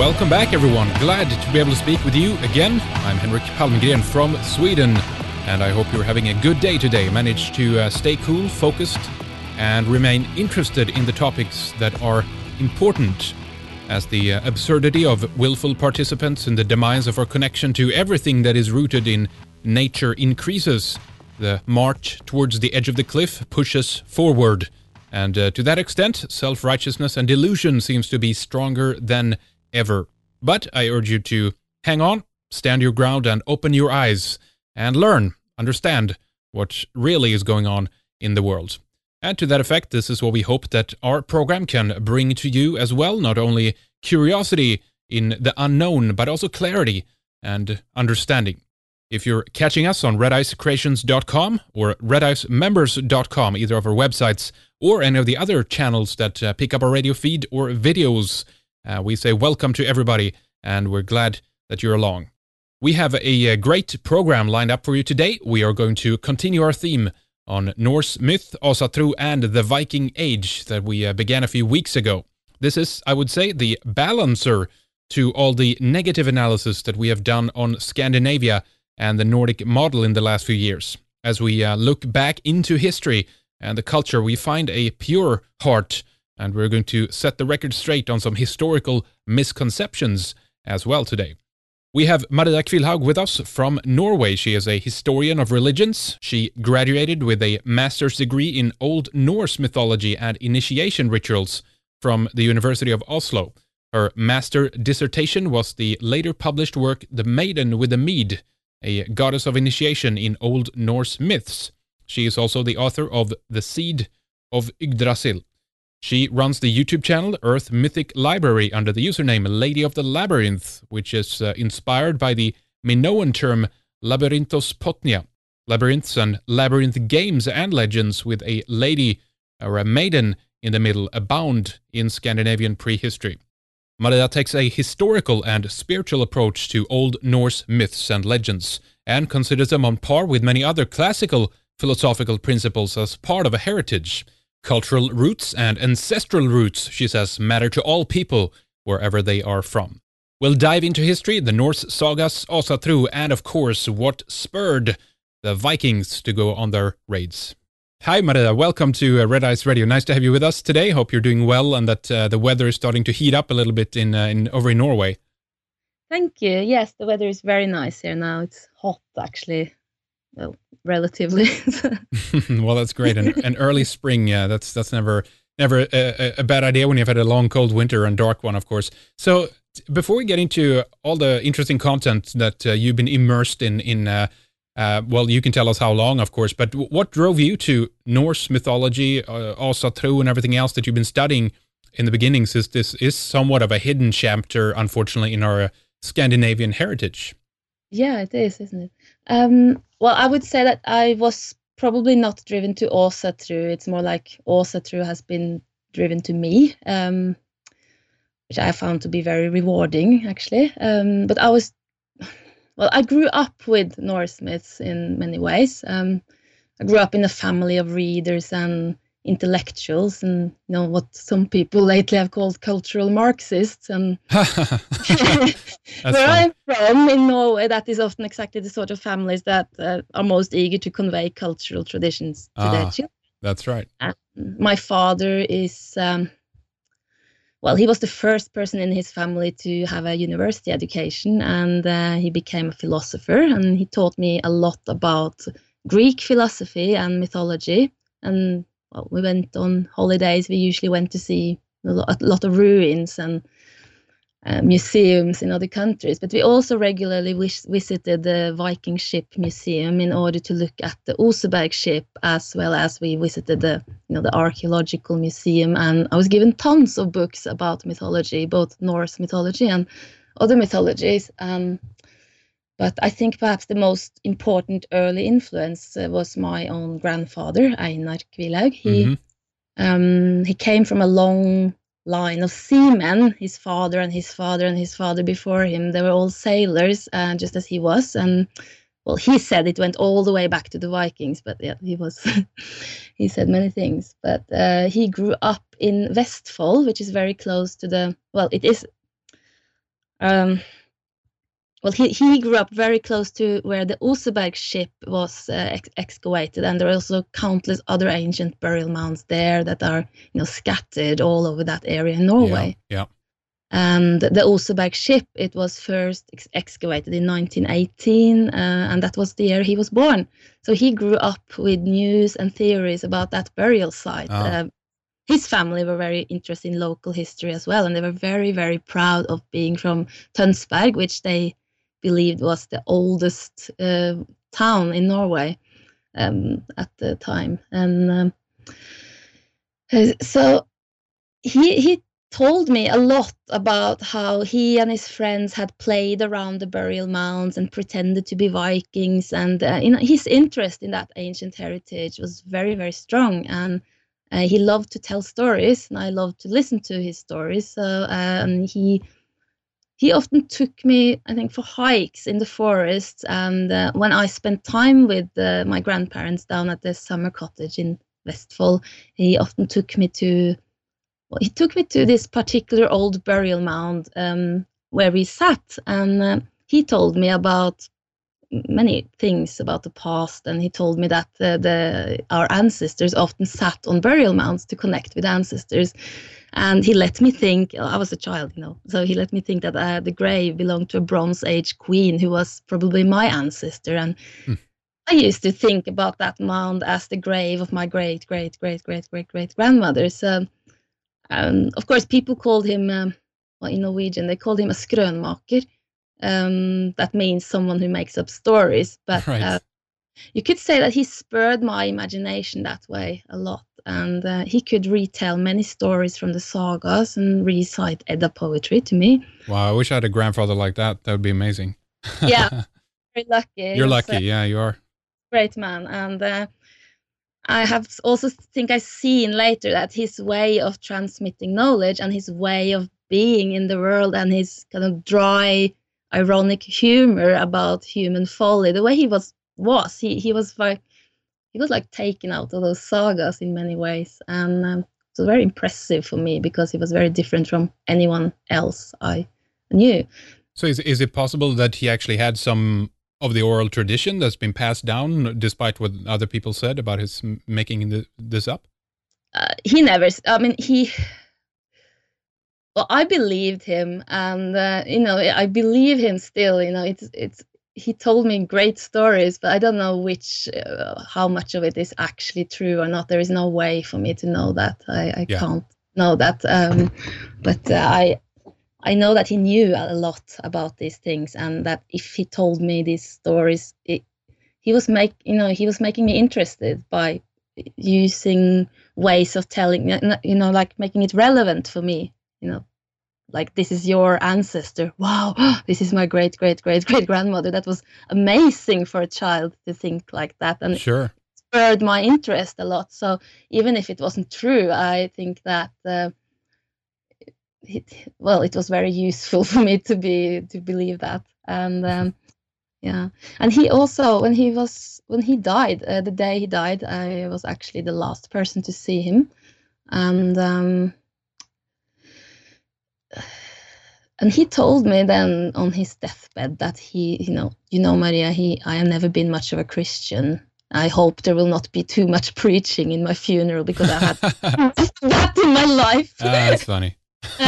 Welcome back, everyone. Glad to be able to speak with you again. I'm Henrik Palmgren from Sweden, and I hope you're having a good day today. Managed to stay cool, focused, and remain interested in the topics that are important, as the absurdity of willful participants in the demise of our connection to everything that is rooted in nature increases. The march towards the edge of the cliff pushes forward, and to that extent, self-righteousness and delusion seems to be stronger than ever. But I urge you to hang on, stand your ground, and open your eyes, and learn, understand what really is going on in the world. And to that effect, this is what we hope that our program can bring to you as well, not only curiosity in the unknown, but also clarity and understanding. If you're catching us on redicecreations.com or redicemembers.com, either of our websites or any of the other channels that pick up our radio feed or videos, we say welcome to everybody, and we're glad that you're along. We have a great program lined up for you today. We are going to continue our theme on Norse myth, Asatru, and the Viking Age that we began a few weeks ago. This is, I would say, the balancer to all the negative analysis that we have done on Scandinavia and the Nordic model in the last few years. As we look back into history and the culture, we find a pure heart, and we're going to set the record straight on some historical misconceptions as well today. We have Maria Kvilhaug with us from Norway. She is a historian of religions. She graduated with a master's degree in Old Norse mythology and initiation rituals from the University of Oslo. Her master dissertation was the later published work The Maiden with the Mead, a goddess of initiation in Old Norse myths. She is also the author of The Seed of Yggdrasil. She runs the YouTube channel Earth Mythic Library under the username Lady of the Labyrinth, which is inspired by the Minoan term Labyrinthos Potnia, labyrinths and labyrinth games and legends with a lady or a maiden in the middle abound in Scandinavian prehistory. Maria takes a historical and spiritual approach to Old Norse myths and legends, and considers them on par with many other classical philosophical principles as part of a heritage. Cultural roots and ancestral roots, she says, matter to all people, wherever they are from. We'll dive into history, the Norse sagas, Asatru, and of course, what spurred the Vikings to go on their raids. Hi, Maria. Welcome to Red Ice Radio. Nice to have you with us today. Hope you're doing well and that the weather is starting to heat up a little bit over in Norway. Thank you. Yes, the weather is very nice here now. It's hot, actually. Well, relatively. Well, that's great. And early spring, yeah, that's never a bad idea when you've had a long, cold winter and dark one, of course. So before we get into all the interesting content that you've been immersed in well, you can tell us how long, of course, but what drove you to Norse mythology, Asatru, and everything else that you've been studying in the beginnings? This is somewhat of a hidden chapter, unfortunately, in our Scandinavian heritage. Yeah, it is, isn't it? Well, I would say that I was probably not driven to Asatru. It's more like Asatru has been driven to me, which I found to be very rewarding, actually. But I grew up with Norse myths in many ways. I grew up in a family of readers and intellectuals, and what some people lately have called cultural Marxists. And where I'm from in Norway, that is often exactly the sort of families that are most eager to convey cultural traditions to their children. That's right. My father is, he was the first person in his family to have a university education, and he became a philosopher, and he taught me a lot about Greek philosophy and mythology. And we went on holidays. We usually went to see a lot of ruins and museums in other countries. But we also regularly visited the Viking ship museum in order to look at the Oseberg ship, as well as we visited the archaeological museum. And I was given tons of books about mythology, both Norse mythology and other mythologies. But I think perhaps the most important early influence was my own grandfather, Einar Kvilhaug. He came from a long line of seamen. His father and his father and his father before him, they were all sailors, just as he was. And well, he said it went all the way back to the Vikings, but yeah, he said many things. But he grew up in Vestfold, which is very close to it is Um, well, he grew up very close to where the Oseberg ship was excavated, and there are also countless other ancient burial mounds there that are, scattered all over that area in Norway. Yeah. And the Oseberg ship, it was first excavated in 1918, and that was the year he was born. So he grew up with news and theories about that burial site. His family were very interested in local history as well, and they were very, very proud of being from Tønsberg, which they believed was the oldest town in Norway at the time. And so he told me a lot about how he and his friends had played around the burial mounds and pretended to be Vikings, and his interest in that ancient heritage was very, very strong. And he loved to tell stories, and I loved to listen to his stories. So he often took me, I think, for hikes in the forest. And when I spent time with my grandparents down at the summer cottage in Vestfold, he often took me to this particular old burial mound where we sat, and he told me about many things about the past, and he told me that our ancestors often sat on burial mounds to connect with ancestors. And he let me think, I was a child, so he let me think that the grave belonged to a Bronze Age queen who was probably my ancestor. And I used to think about that mound as the grave of my great, great, great, great, great, great grandmother. So, of course, people called him, in Norwegian, they called him a skrønmaker. That means someone who makes up stories. But right. You could say that he spurred my imagination that way a lot. And he could retell many stories from the sagas and recite Edda poetry to me. Wow, I wish I had a grandfather like that. That would be amazing. Yeah, very lucky. You're lucky. Yeah, you are. Great man. And I have also think I've seen later that his way of transmitting knowledge and his way of being in the world and his kind of dry, ironic humor about human folly, the way he was like taken out of those sagas in many ways. And it was very impressive for me because he was very different from anyone else I knew. So is it possible that he actually had some of the oral tradition that's been passed down, despite what other people said about his making this up? He never. I mean, Well, I believed him, and I believe him still. He told me great stories, but I don't know how much of it is actually true or not. There is no way for me to know that. I can't know that. But I know that he knew a lot about these things, and that if he told me these stories, he was making me interested by using ways of telling, like making it relevant for me. Like, this is your ancestor. Wow, this is my great, great, great, great grandmother. That was amazing for a child to think like that. And sure. It spurred my interest a lot. So even if it wasn't true, I think that it was very useful for me to believe that. And yeah. And he also, when he died, the day he died, I was actually the last person to see him. And he told me then on his deathbed that Maria, I have never been much of a Christian. I hope there will not be too much preaching in my funeral because I had that in my life. That's funny.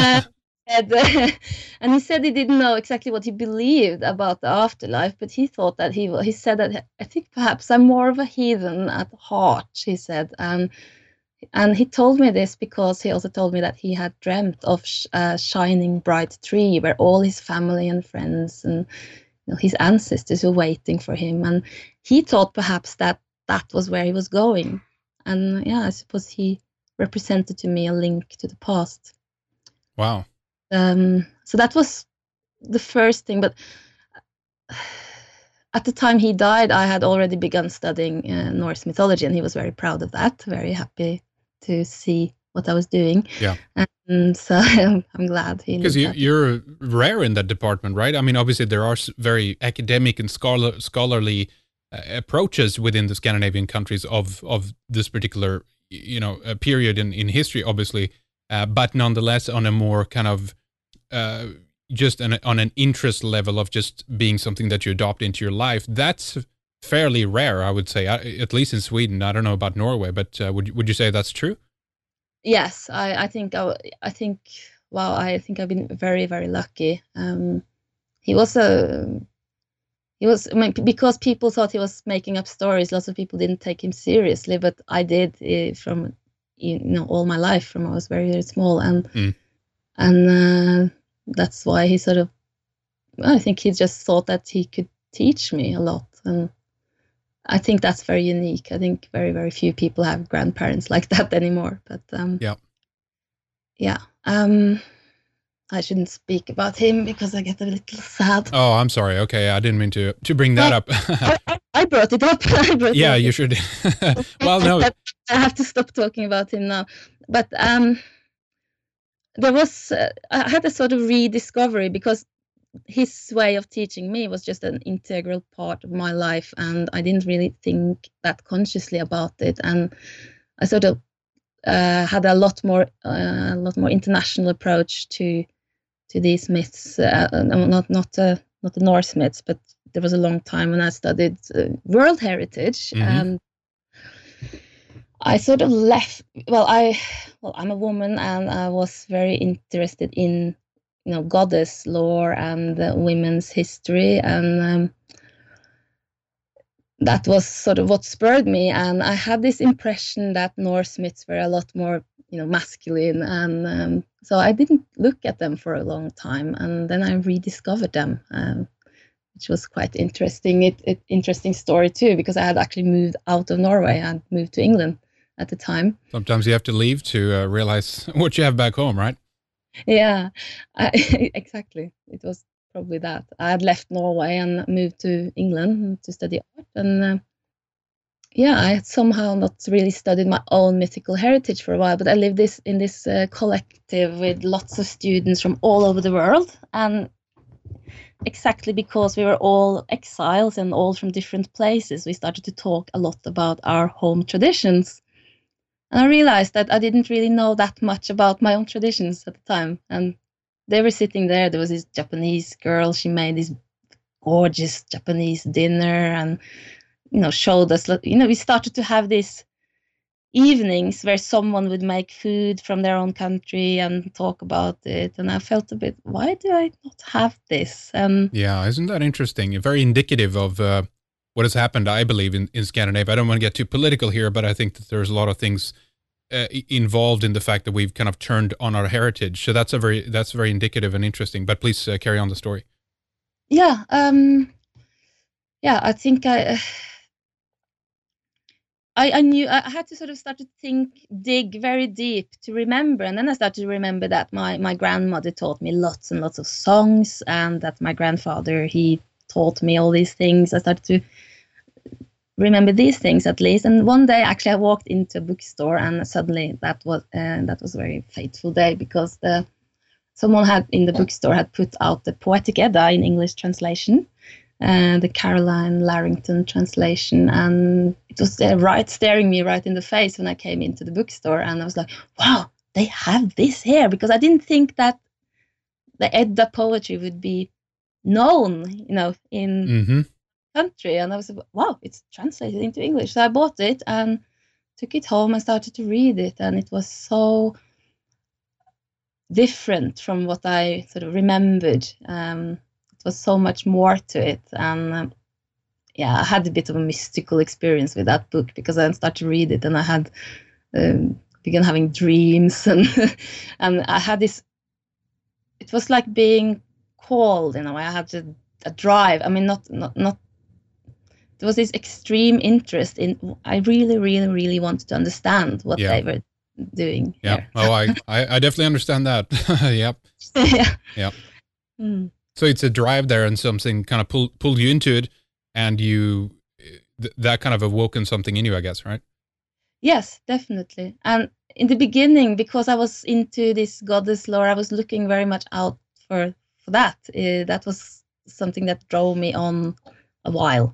And he said he didn't know exactly what he believed about the afterlife, but he thought that he said that I think perhaps I'm more of a heathen at heart, he said. And he told me this because he also told me that he had dreamt of a shining bright tree where all his family and friends and his ancestors were waiting for him. And he thought perhaps that was where he was going. And yeah, I suppose he represented to me a link to the past. Wow. So that was the first thing. But at the time he died, I had already begun studying Norse mythology, and he was very proud of that, very happy to see what I was doing. Yeah. And so I'm glad he. Because you're rare in that department, right? I mean, obviously there are very academic and scholarly approaches within the Scandinavian countries of this particular, period in history, obviously. But nonetheless, on a more kind of just on an interest level of just being something that you adopt into your life, that's fairly rare, I would say, at least in Sweden. I don't know about Norway, but would you say that's true? Yes, I think I think wow, I think I've been very, very lucky. He was a I mean, because people thought he was making up stories. Lots of people didn't take him seriously, but I did from all my life from I was very, very small, and that's why he sort of I think he just thought that he could teach me a lot, and I think that's very unique. I think very, very few people have grandparents like that anymore. But Yeah. yeah. I shouldn't speak about him because I get a little sad. Oh, I'm sorry. Okay, I didn't mean to bring that up. I brought it up. Yeah, you should. Well, no. I have to stop talking about him now. But there was I had a sort of rediscovery because his way of teaching me was just an integral part of my life, and I didn't really think that consciously about it. And I sort of had a lot more international approach to these myths. Not the Norse myths, but there was a long time when I studied world heritage, and I sort of left. I'm a woman, and I was very interested in goddess lore and women's history, and that was sort of what spurred me. And I had this impression that Norse myths were a lot more masculine, and so I didn't look at them for a long time, and then I rediscovered them, which was quite interesting. Interesting story too, because I had actually moved out of Norway and moved to England at the time. Sometimes you have to leave to realize what you have back home, right? Yeah, exactly. It was probably that. I had left Norway and moved to England to study art, and I had somehow not really studied my own mythical heritage for a while, but I lived in this collective with lots of students from all over the world, and exactly because we were all exiles and all from different places, we started to talk a lot about our home traditions. And I realized that I didn't really know that much about my own traditions at the time. And they were sitting there. There was this Japanese girl. She made this gorgeous Japanese dinner and, showed us, we started to have these evenings where someone would make food from their own country and talk about it. And I felt a bit, why do I not have this? Yeah, isn't that interesting? Very indicative of what has happened, I believe, in Scandinavia. I don't want to get too political here, but I think that there's a lot of things involved in the fact that we've kind of turned on our heritage. So that's very indicative and interesting. But please carry on the story. Yeah, I think I knew I had to sort of start to dig very deep to remember. And then I started to remember that my grandmother taught me lots and lots of songs, and that my grandfather, he taught me all these things. I started to remember these things at least. And one day, actually, I walked into a bookstore, and suddenly that was a very fateful day, because someone had in the bookstore had put out the Poetic Edda in English translation, the Caroline Larrington translation, and it was staring me right in the face when I came into the bookstore, and I was like, wow, they have this here, because I didn't think that the Edda poetry would be known, in country. And I was like, wow, it's translated into English. So I bought it and took it home and started to read it, and it was so different from what I sort of remembered. It was so much more to it, and I had a bit of a mystical experience with that book, because I started to read it, and I had began having dreams, and and I had this. It was like being called, I had a drive. I mean, not. There was this extreme interest in. I really, really, really wanted to understand what they were doing. Yeah. Here. Oh, I definitely understand that. Yep. Yeah. Mm. So it's a drive there, and something kind of pulled you into it, and you that kind of awoken something in you, I guess, right? Yes, definitely. And in the beginning, because I was into this goddess lore, I was looking very much out for that. That was something that drove me on a while,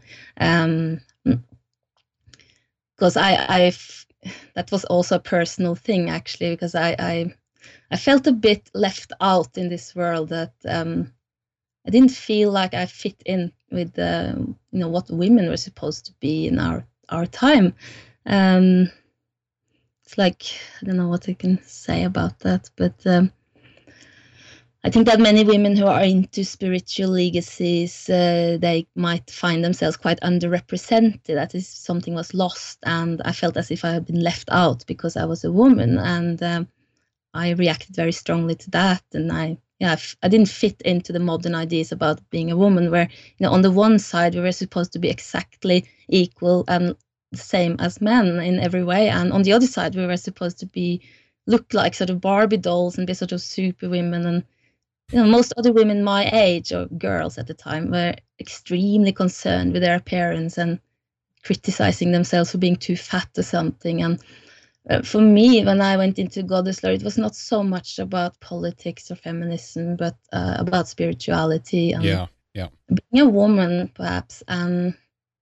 because that was also a personal thing, actually, because I I felt a bit left out in this world, that I didn't feel like I fit in with what women were supposed to be in our time. It's like, I don't know what I can say about that, but I think that many women who are into spiritual legacies, they might find themselves quite underrepresented. That is, something was lost, and I felt as if I had been left out because I was a woman, and I reacted very strongly to that. And I didn't fit into the modern ideas about being a woman, where on the one side we were supposed to be exactly equal and the same as men in every way, and on the other side we were supposed to look like sort of Barbie dolls and be sort of super women. And most other women my age, or girls at the time, were extremely concerned with their appearance and criticizing themselves for being too fat or something. And for me, when I went into Goddess Lore, it was not so much about politics or feminism, but about spirituality and being a woman, perhaps. And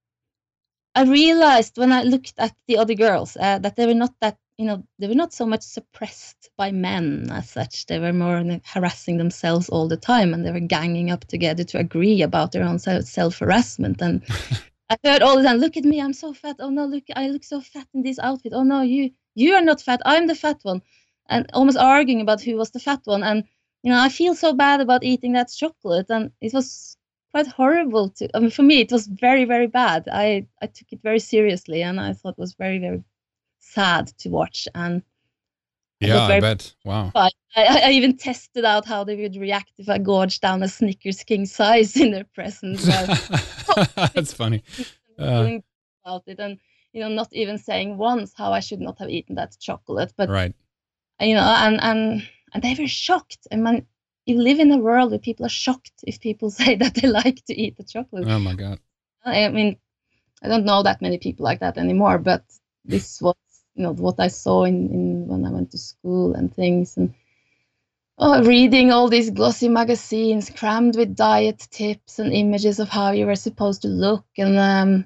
I realized when I looked at the other girls that they were not that, they were not so much suppressed by men as such. They were more harassing themselves all the time, and they were ganging up together to agree about their own self-harassment. And I heard all the time, "Look at me, I'm so fat. Oh no, look, I look so fat in this outfit. Oh no, you are not fat. I'm the fat one," and almost arguing about who was the fat one. And I feel so bad about eating that chocolate, and it was quite horrible for me. It was very, very bad. I took it very seriously, and I thought it was very, very sad to watch. And I bet. Wow. I even tested out how they would react if I gorged down a Snickers king size in their presence. That's funny. About it, and not even saying once how I should not have eaten that chocolate. But right. And they were shocked. I mean, you live in a world where people are shocked if people say that they like to eat the chocolate. Oh my God. I mean, I don't know that many people like that anymore, but this was what I saw in when I went to school and things, and reading all these glossy magazines crammed with diet tips and images of how you were supposed to look. And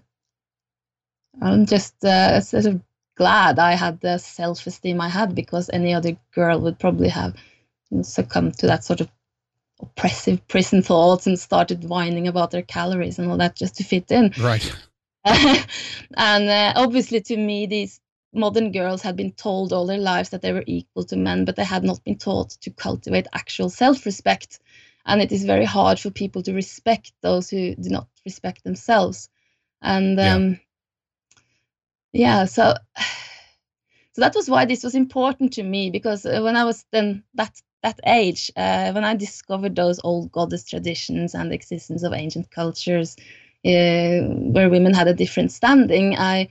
I'm just sort of glad I had the self-esteem I had, because any other girl would probably have succumbed to that sort of oppressive prison thoughts and started whining about their calories and all that just to fit in. Right. And obviously, to me, these modern girls had been told all their lives that they were equal to men, but they had not been taught to cultivate actual self-respect. And it is very hard for people to respect those who do not respect themselves. And so that was why this was important to me, because when I was then that age, when I discovered those old goddess traditions and the existence of ancient cultures where women had a different standing, I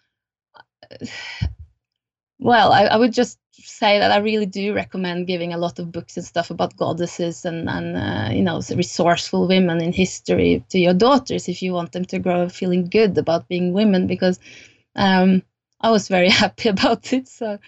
would just say that I really do recommend giving a lot of books and stuff about goddesses and resourceful women in history to your daughters if you want them to grow feeling good about being women, because I was very happy about it. So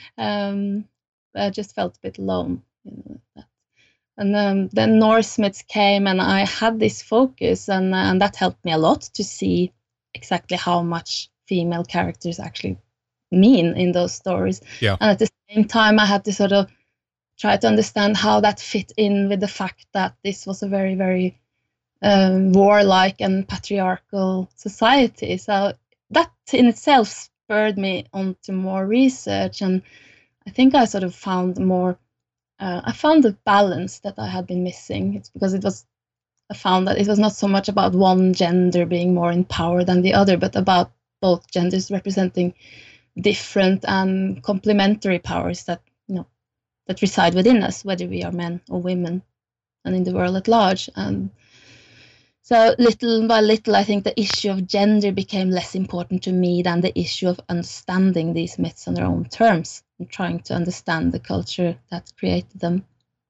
I just felt a bit alone. And then Norse myths came, and I had this focus, and that helped me a lot to see exactly how much female characters actually mean in those stories. Yeah. And at the same time, I had to sort of try to understand how that fit in with the fact that this was a very, very warlike and patriarchal society. So that in itself spurred me on to more research, and I think I sort of found more. I found the balance that I had been missing. It's because I found that it was not so much about one gender being more in power than the other, but about both genders representing different and complementary powers that that reside within us, whether we are men or women, and in the world at large. And so little by little, I think the issue of gender became less important to me than the issue of understanding these myths on their own terms and trying to understand the culture that created them.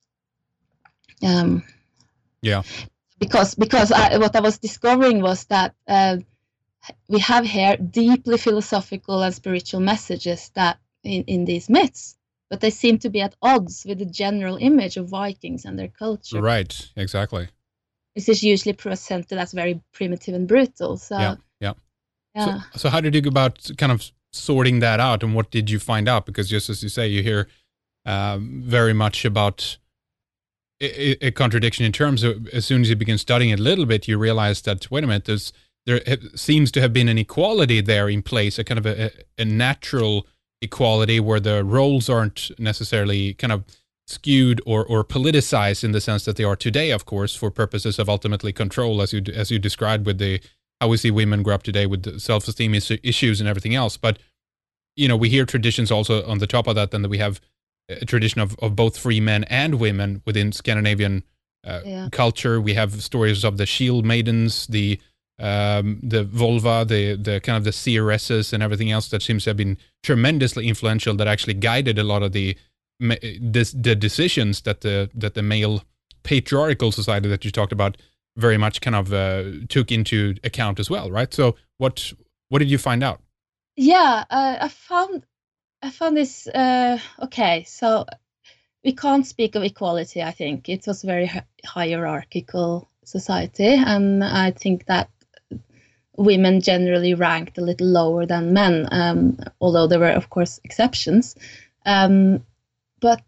Because what I was discovering was that we have here deeply philosophical and spiritual messages that in these myths, but they seem to be at odds with the general image of Vikings and their culture. Right, exactly. This is usually presented as very primitive and brutal. So yeah. So how did you go about kind of sorting that out, and what did you find out? Because just as you say, you hear very much about a contradiction in terms of, as soon as you begin studying it a little bit, you realize that, wait a minute, seems to have been an equality there in place, a kind of a natural equality where the roles aren't necessarily kind of skewed or politicized in the sense that they are today, of course, for purposes of ultimately control, as you described with how we see women grow up today with the self-esteem issues and everything else. But, we hear traditions also on the top of that, then that we have a tradition of both free men and women within Scandinavian culture. We have stories of the shield maidens, the Volva, the kind of the seeresses and everything else that seems to have been tremendously influential, that actually guided a lot of the decisions that the male patriarchal society that you talked about very much kind of took into account as well, right? So what did you find out? Yeah, I found this. Okay, so we can't speak of equality. I think it was a very hierarchical society, and I think that women generally ranked a little lower than men, although there were, of course, exceptions. But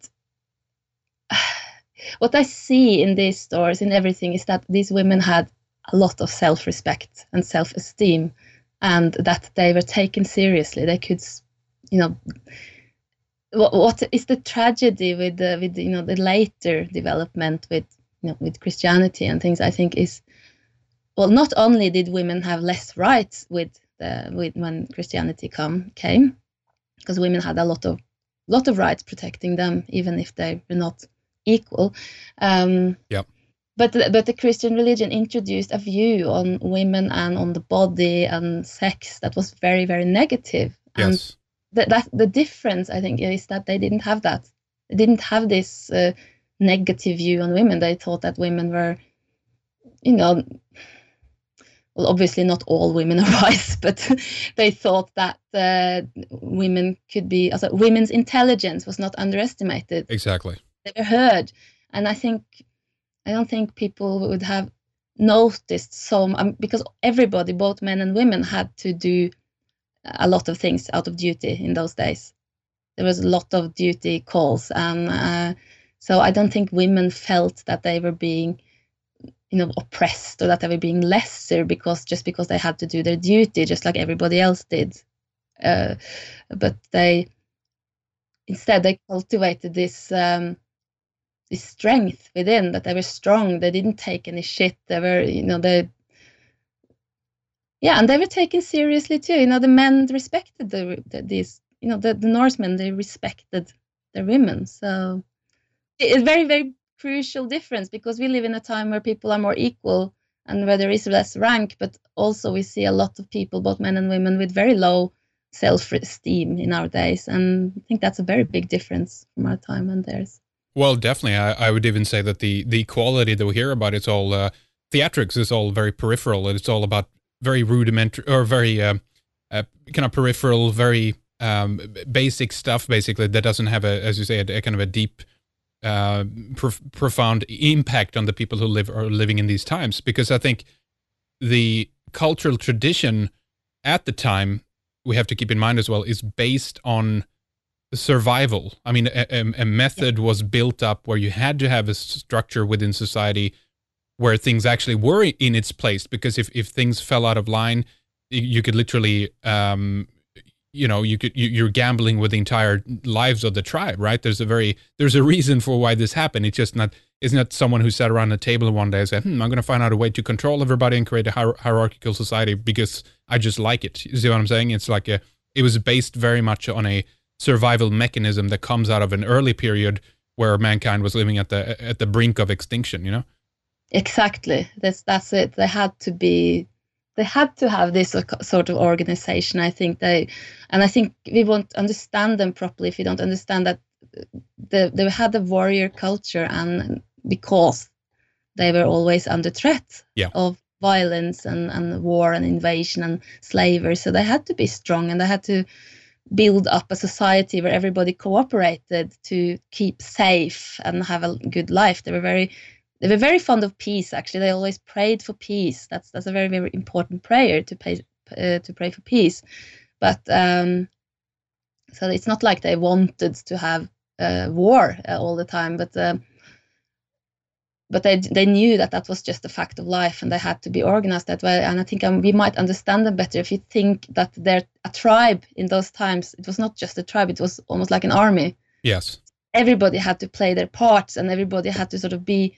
what I see in these stories, in everything, is that these women had a lot of self-respect and self-esteem, and that they were taken seriously. They could, what is the tragedy with the later development with Christianity and things, I think, is, well, not only did women have less rights with when Christianity came, because women had a lot of rights protecting them, even if they were not equal. But the Christian religion introduced a view on women and on the body and sex that was very, very negative. Yes. And the difference, I think, is that they didn't have that. They didn't have this negative view on women. They thought that women were, well, obviously not all women are wise, but they thought that women could be, also women's intelligence was not underestimated. Exactly. They were heard. And I don't think people would have noticed because everybody, both men and women, had to do a lot of things out of duty in those days. There was a lot of duty calls, and so I don't think women felt that they were being, oppressed, or that they were being lesser because they had to do their duty just like everybody else did. But instead they cultivated this strength within, that they were strong. They didn't take any shit. They were, and they were taken seriously too. The men respected the Norsemen. They respected their women. So it's a very, very crucial difference, because we live in a time where people are more equal and where there is less rank, but also we see a lot of people, both men and women, with very low self-esteem in our days. And I think that's a very big difference from our time and theirs. Well, definitely. I would even say that the equality that we hear about, it's all theatrics, is all very peripheral, and it's all about very rudimentary, or very kind of peripheral, very basic stuff, basically, that doesn't have as you say, a kind of a deep, profound impact on the people who are living in these times. Because I think the cultural tradition at the time, we have to keep in mind as well, is based on survival. I mean, a method was built up where you had to have a structure within society where things actually were in its place, because if things fell out of line, you could literally, you're gambling with the entire lives of the tribe, right? There's a reason for why this happened. It's not someone who sat around a table one day and said, I'm going to find out a way to control everybody and create a hierarchical society because I just like it. You see what I'm saying? It's like it was based very much on a survival mechanism that comes out of an early period where mankind was living at the brink of extinction. Exactly. That's it. They had to have this sort of organization. I think we won't understand them properly if we don't understand that they had a warrior culture, and because they were always under threat of violence and war and invasion and slavery. So they had to be strong, and they had to build up a society where everybody cooperated to keep safe and have a good life. They were very fond of peace. Actually, they always prayed for peace. That's a very, very important prayer, to pray for peace. But so it's not like they wanted to have war all the time, but they knew that that was just a fact of life, and they had to be organized that way. And I think we might understand them better if you think that they're a tribe in those times. It was not just a tribe; it was almost like an army. Yes. Everybody had to play their parts, and everybody had to sort of be,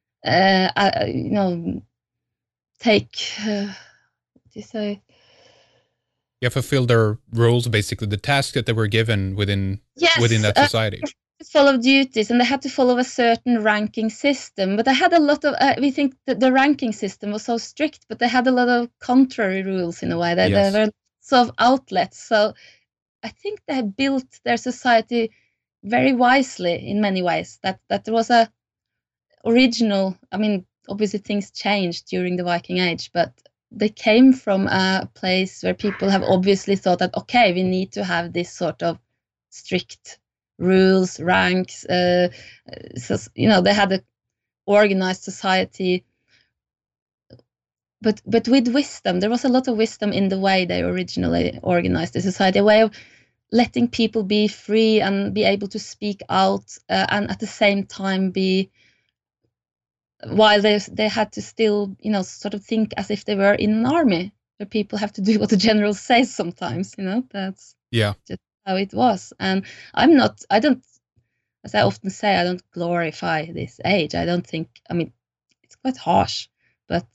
take. What do you say? Yeah, fulfill their roles, basically the tasks that they were given within that society. Follow duties, and they had to follow a certain ranking system. But they had a lot of. We think that the ranking system was so strict, but they had a lot of contrary rules in a way. There were sort of outlets. So I think they built their society very wisely in many ways. That there was a original. I mean, obviously things changed during the Viking Age, but they came from a place where people have obviously thought that, okay, we need to have this sort of strict rules, ranks. So, they had an organized society, but with wisdom. There was a lot of wisdom in the way they originally organized the society, a way of letting people be free and be able to speak out, and at the same time while they had to still, sort of think as if they were in an army, where people have to do what the general says sometimes. That's just how it was. And as I often say, I don't glorify this age. I don't think, it's quite harsh, but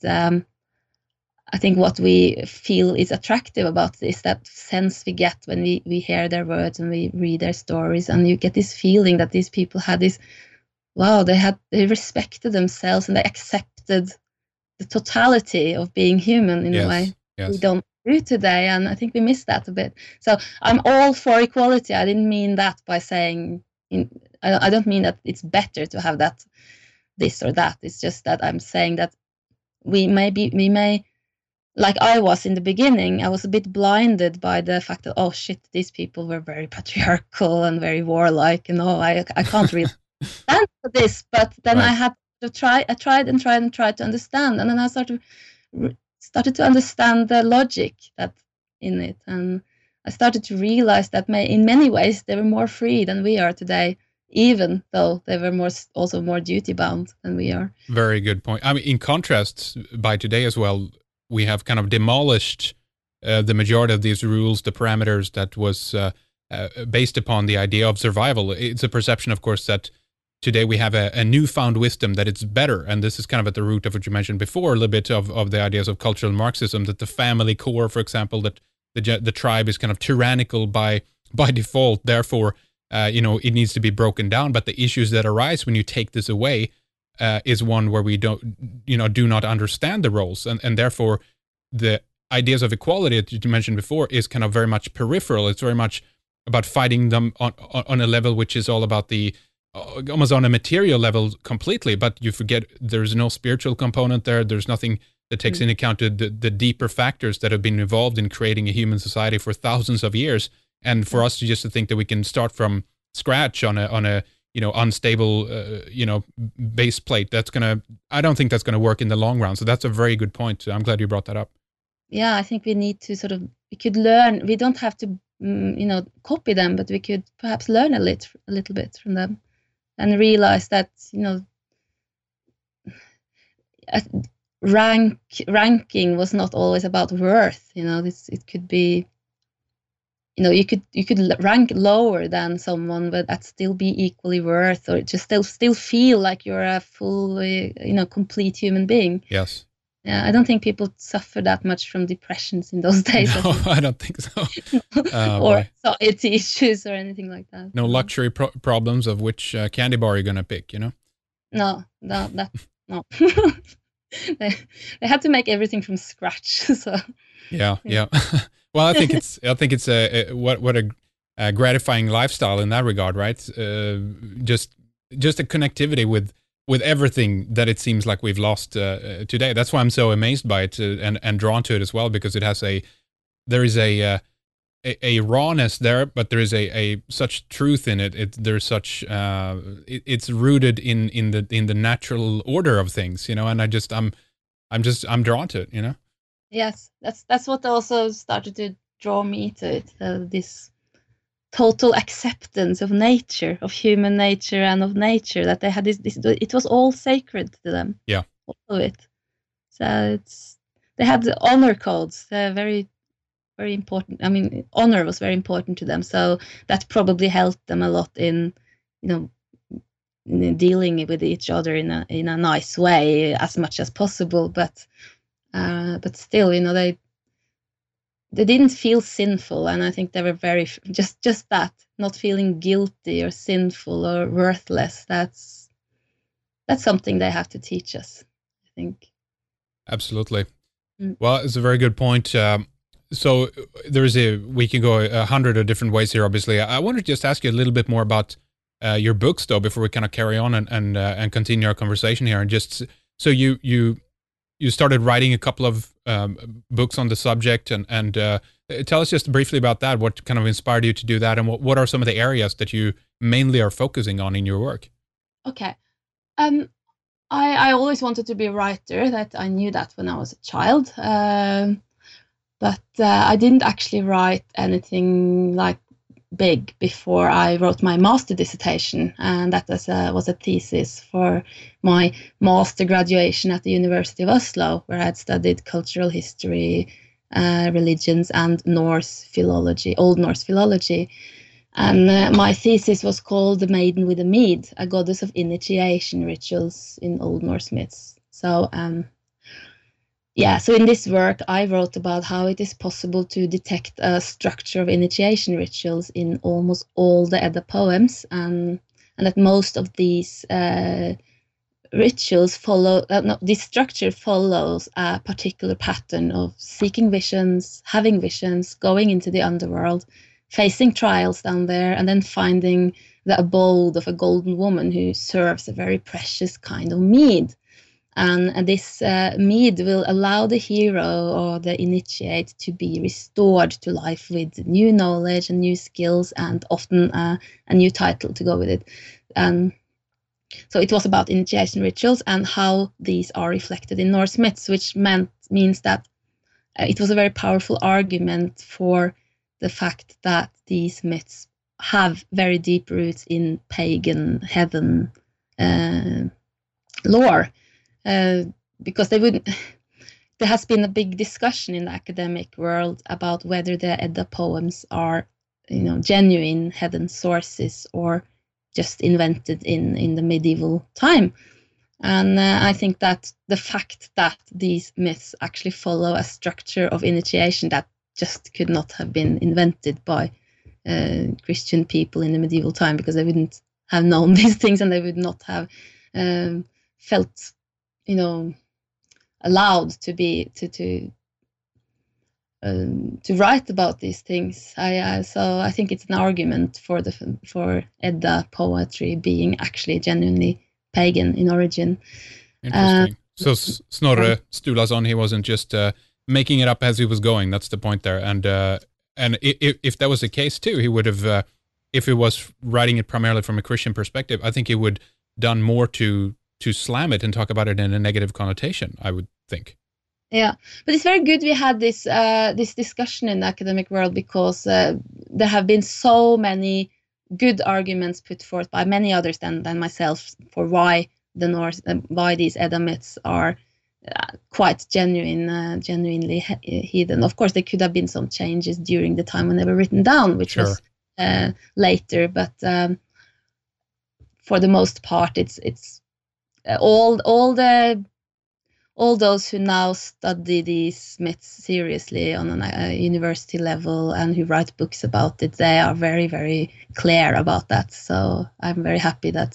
I think what we feel is attractive about this, that sense we get when we hear their words and we read their stories, and you get this feeling that these people had this, wow, they respected themselves, and they accepted the totality of being human in a way we don't do today. And I think we miss that a bit. So I'm all for equality. I didn't mean that by saying, I don't mean that it's better to have that, this or that. It's just that I'm saying that we may, like I was in the beginning, I was a bit blinded by the fact that, oh shit, these people were very patriarchal and very warlike, and I can't really stand for this. But then I had to try. I tried to understand, and then I started to understand the logic that in it, and I started to realize that in many ways they were more free than we are today, even though they were also more duty bound than we are. Very good point. I mean, in contrast, by today as well, we have kind of demolished the majority of these rules, the parameters that was based upon the idea of survival. It's a perception, of course, that today we have a newfound wisdom that it's better. And this is kind of at the root of what you mentioned before, a little bit of the ideas of cultural Marxism, that the family core, for example, that the tribe is kind of tyrannical by default. Therefore, it needs to be broken down. But the issues that arise when you take this away is one where we do not understand the roles, and therefore the ideas of equality that you mentioned before is kind of very much peripheral. It's very much about fighting them on a level which is all about the almost on a material level completely, but you forget there's no spiritual component there. There's nothing that takes into account the deeper factors that have been involved in creating a human society for thousands of years. And for us to think that we can start from scratch on a unstable base plate, I don't think that's gonna work in the long run. So that's a very good point. I'm glad you brought that up. Yeah, I think we need to we could learn. We don't have to copy them, but we could perhaps learn a little bit from them, and realize that ranking was not always about worth. It could be, you could rank lower than someone, but that still be equally worth, or just still feel like you're a full, complete human being. Yes. Yeah, I don't think people suffer that much from depressions in those days. No, I don't think so. Or anxiety issues or anything like that. No luxury problems of which candy bar you're gonna pick. No. No. They had to make everything from scratch. So. Yeah. Well, I think it's what a gratifying lifestyle in that regard, right? Just a connectivity with everything that it seems like we've lost today. That's why I'm so amazed by it and drawn to it as well, because there is a rawness there, but there is a such truth in it. There's such it's rooted in the natural order of things, and I'm drawn to it, Yes, that's what also started to draw me to it. This total acceptance of nature, of human nature and of nature, that they had this it was all sacred to them. Yeah. All of it. So they had the honor codes, very, very important. I mean, honor was very important to them. So that probably helped them a lot in, in dealing with each other in a nice way as much as possible. But still, they didn't feel sinful, and I think they were very just that, not feeling guilty or sinful or worthless. That's something they have to teach us, I think. Absolutely. Well, it's a very good point. So we can go 100 of different ways here. Obviously, I wanted to just ask you a little bit more about your books, though, before we kind of carry on and continue our conversation here. And just so you started writing a couple of books on the subject, and tell us just briefly about that. What kind of inspired you to do that, and what are some of the areas that you mainly are focusing on in your work? Okay. I always wanted to be a writer. That I knew that when I was a child, but I didn't actually write anything like big before I wrote my master dissertation, and that was a thesis for my master graduation at the University of Oslo, where I had studied cultural history, religions, and Norse philology, Old Norse philology. And my thesis was called The Maiden with a Mead, a goddess of initiation rituals in Old Norse myths. So, so in this work, I wrote about how it is possible to detect a structure of initiation rituals in almost all the Edda poems, and that most of these rituals this structure follows a particular pattern of seeking visions, having visions, going into the underworld, facing trials down there, and then finding the abode of a golden woman who serves a very precious kind of mead. And this mead will allow the hero or the initiate to be restored to life with new knowledge and new skills, and often a new title to go with it. So it was about initiation rituals and how these are reflected in Norse myths, which means that it was a very powerful argument for the fact that these myths have very deep roots in pagan heathen lore, because there has been a big discussion in the academic world about whether the Edda poems are, genuine heathen sources or just invented in the medieval time. And I think that the fact that these myths actually follow a structure of initiation that just could not have been invented by Christian people in the medieval time, because they wouldn't have known these things, and they would not have felt, allowed to be to write about these things. So I think it's an argument for Edda poetry being actually genuinely pagan in origin. Interesting. So Snorre Sturlason, he wasn't just making it up as he was going. That's the point there. And if that was the case too, he would have, if he was writing it primarily from a Christian perspective, I think he would done more to slam it and talk about it in a negative connotation, I would think. Yeah, but it's very good we had this discussion in the academic world, because there have been so many good arguments put forth by many others than myself for why the Norse, why these Edda myths are quite genuinely heathen. Of course, there could have been some changes during the time when they were written down, which was later, but for the most part, it's all those who now study these myths seriously on a university level and who write books about it, they are very, very clear about that. So I'm very happy that,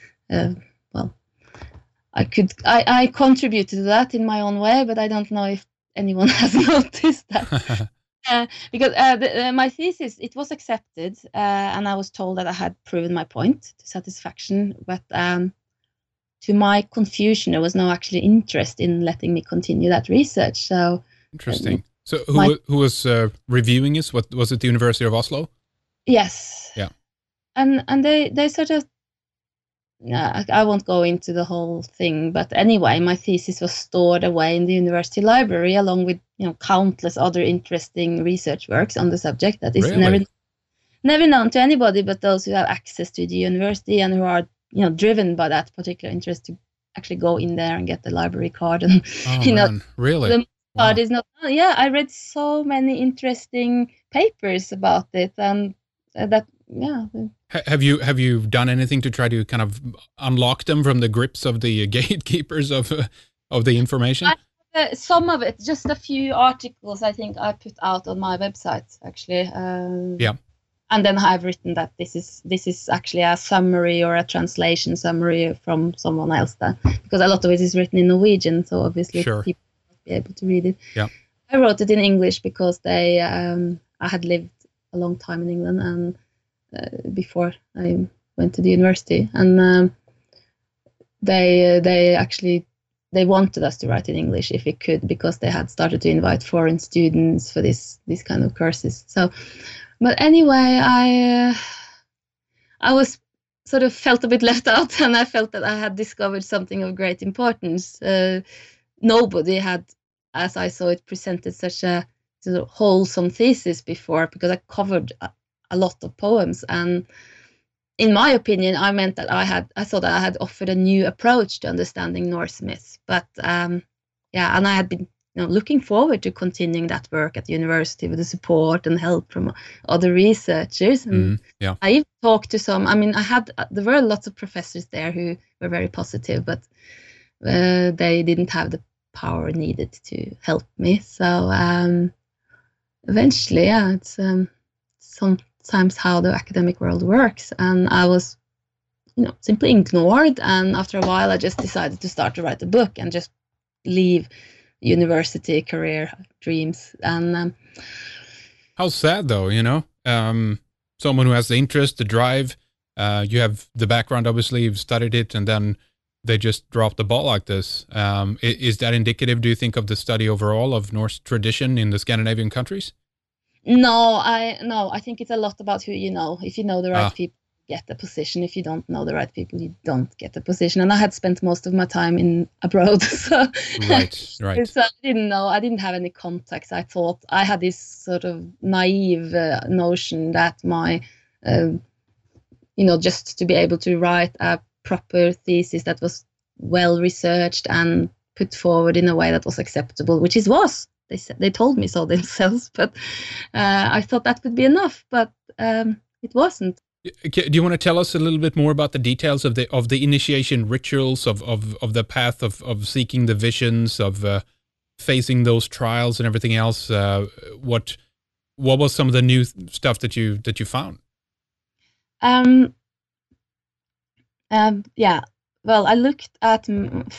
I contributed to that in my own way, but I don't know if anyone has noticed that. Because my thesis, it was accepted, and I was told that I had proven my point to satisfaction, but to my confusion, there was no actually interest in letting me continue that research. So interesting. So who was reviewing this? What was it? The University of Oslo? Yes. Yeah. And they sort of, I won't go into the whole thing, but anyway, my thesis was stored away in the university library along with countless other interesting research works on the subject. That is really? never known to anybody but those who have access to the university and who are, driven by that particular interest to actually go in there and get the library card. And Oh man, really? the Wow. card is not. Yeah, I read so many interesting papers about it, and that yeah. Have you done anything to try to kind of unlock them from the grips of the gatekeepers of the information? Some of it, just a few articles I think I put out on my website actually. Yeah. And then I've written that this is actually a summary or a translation summary from someone else, because a lot of it is written in Norwegian, so obviously Sure. people won't be able to read it. Yeah. I wrote it in English because I had lived a long time in England and before I went to the university, and they wanted us to write in English if we could, because they had started to invite foreign students for these kind of courses. So, but anyway, I was sort of felt a bit left out, and I felt that I had discovered something of great importance. Nobody had, as I saw it, presented such a sort of wholesome thesis before, because I covered a lot of poems, and in my opinion, I meant that I thought that I had offered a new approach to understanding Norse myths. But and I had been looking forward to continuing that work at the university with the support and help from other researchers. And I even talked to some. I mean, there were lots of professors there who were very positive, but they didn't have the power needed to help me. So eventually, it's sometimes how the academic world works, and I was simply ignored. And after a while, I just decided to start to write a book and just leave university career dreams. And how sad, though, someone who has the interest, the drive, you have the background, obviously you've studied it, and then they just drop the ball like this. Is that indicative, do you think, of the study overall of Norse tradition in the Scandinavian countries? No, I think it's a lot about who you know. If you know the right people, you get the position. If you don't know the right people, you don't get the position. And I had spent most of my time abroad, so right. So I didn't know. I didn't have any contacts. I thought I had this sort of naive notion that my, just to be able to write a proper thesis that was well researched and put forward in a way that was acceptable, which it was. They told me so themselves, but I thought that would be enough, but it wasn't. Do you want to tell us a little bit more about the details of the initiation rituals, of the path of seeking the visions, of facing those trials and everything else? What was some of the new stuff that you found? Well, I looked at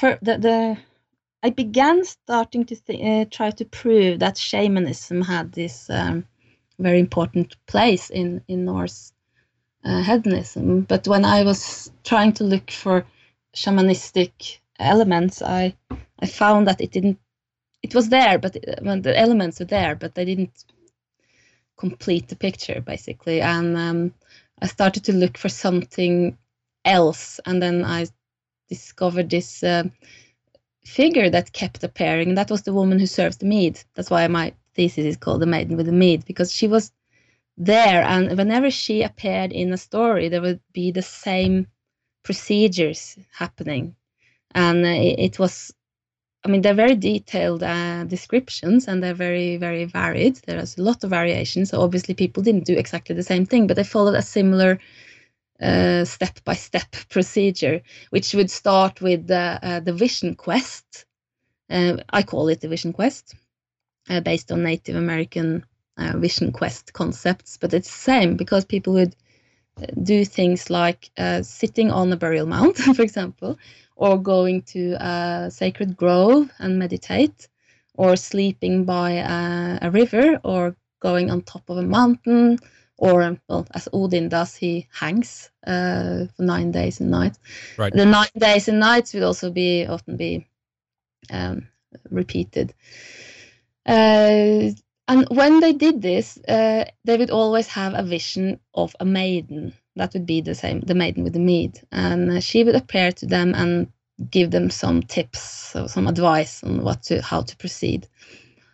I began starting to try to prove that shamanism had this very important place in Norse hedonism. But when I was trying to look for shamanistic elements, I found that it didn't. It was there, but when the elements were there, but they didn't complete the picture, basically. And I started to look for something else, and then I discovered this figure that kept appearing, and that was the woman who serves the mead. That's why my thesis is called The Maiden with the Mead, because she was there, and whenever she appeared in a story, there would be the same procedures happening. And it was, I mean, they're very detailed descriptions, and they're very, very varied. There's a lot of variation, so obviously people didn't do exactly the same thing, but they followed a similar step-by-step procedure, which would start with the vision quest. I call it the vision quest, based on Native American vision quest concepts, but it's the same, because people would do things like sitting on a burial mound, for example, or going to a sacred grove and meditate, or sleeping by a river, or going on top of a mountain, or, well, as Odin does, he hangs for 9 days and nights. Right. The 9 days and nights would also often be repeated. And when they did this, they would always have a vision of a maiden. That would be the same, the maiden with the mead. And she would appear to them and give them some tips, so some advice on how to proceed.